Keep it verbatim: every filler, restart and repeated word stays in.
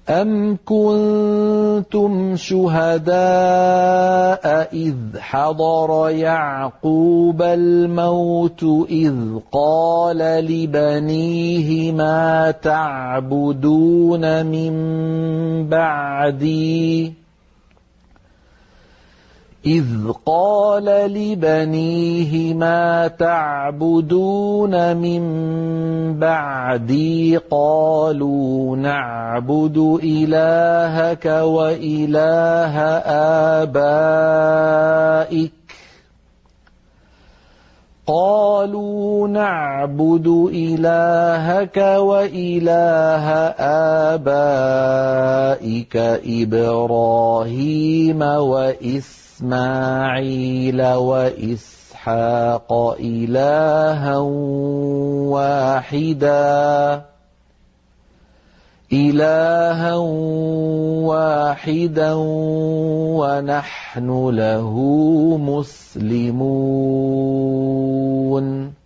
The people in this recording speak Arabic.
أَمْ كُنتُمْ شُهَدَاءَ إِذْ حَضَرَ يَعْقُوبَ الْمَوْتُ إِذْ قَالَ لِبَنِيهِ مَا تَعْبُدُونَ مِن بَعْدِي إِذْ قَالَ لِبَنِيهِ مَا تَعْبُدُونَ مِن بَعْدِي قَالُوا نَعْبُدُ إِلَٰهَكَ وَإِلَٰهَ آبَائِكَ قالوا نعبد إلهك وإله آبائك إبراهيم وإسماعيل وإسحاق إلها واحدا إلها واحدا ونحن له مسلمون.